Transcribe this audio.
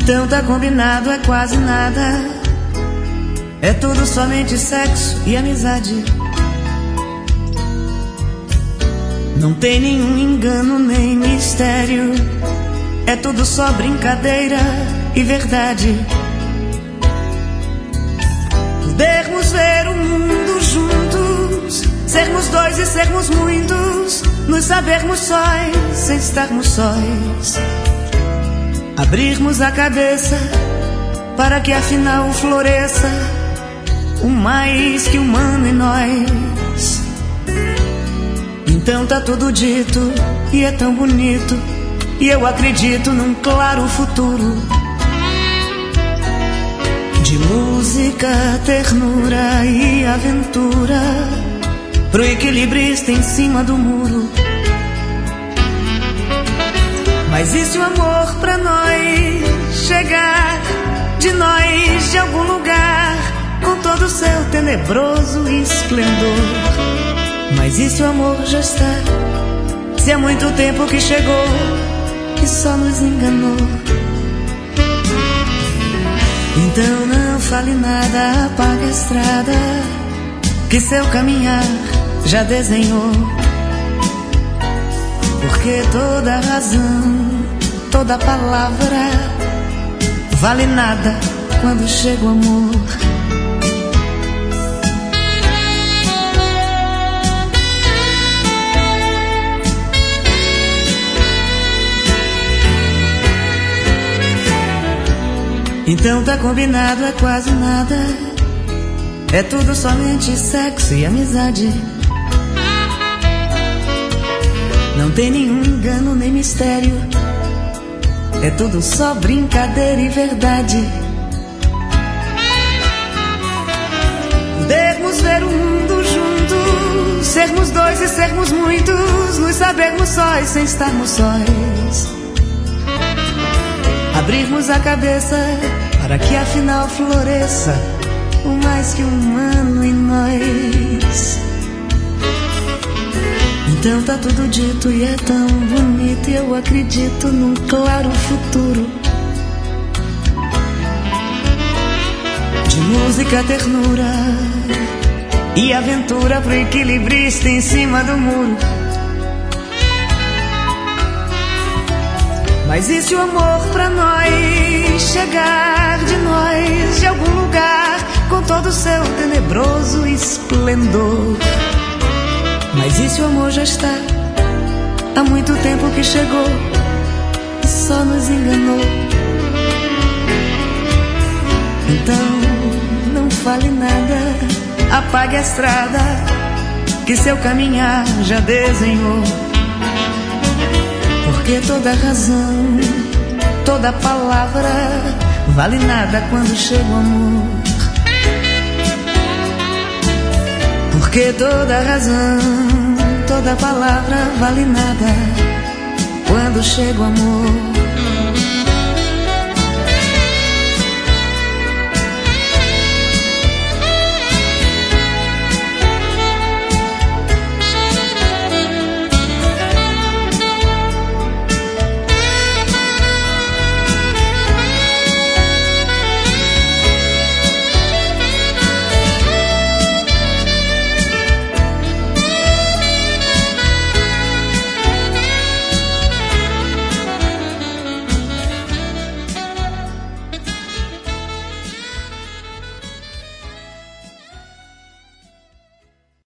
Então tá combinado, é quase nada. É tudo somente sexo e amizade. Não tem nenhum engano nem mistério. É tudo só brincadeira e verdade. Podermos ver o mundo juntos, sermos dois e sermos muitos, nos sabermos sóis sem estarmos sóis. Abrirmos a cabeça para que afinal floresça o mais que humano em nós. Então tá tudo dito e é tão bonito, e eu acredito num claro futuro de música, ternura e aventura pro equilibrista em cima do muro. Mas e se o amor pra nós chegar de nós de algum lugar com todo o seu tenebroso esplendor? Mas e se o amor já está, se há muito tempo que chegou e só nos enganou? Então não fale nada, apague a estrada que seu caminhar já desenhou. Porque toda razão, toda palavra vale nada quando chega o amor. Então tá combinado, é quase nada. É tudo somente sexo e amizade. Não tem nenhum engano nem mistério. É tudo só brincadeira e verdade. Podermos ver o mundo juntos, sermos dois e sermos muitos, nos sabermos sóis sem estarmos sóis. Abrirmos a cabeça para que afinal floresça o mais que humano em nós. Então tá tudo dito e é tão bonito, e eu acredito num claro futuro de música, ternura e aventura pro equilibrista em cima do muro. Mas e se o amor pra nós chegar de nós de algum lugar com todo o seu tenebroso esplendor? Mas e se o amor já está, há muito tempo que chegou e só nos enganou? Então não fale nada, apague a estrada que seu caminhar já desenhou. Porque toda razão, toda palavra vale nada quando chega o amor. Porque toda razão, toda palavra vale nada quando chega o amor.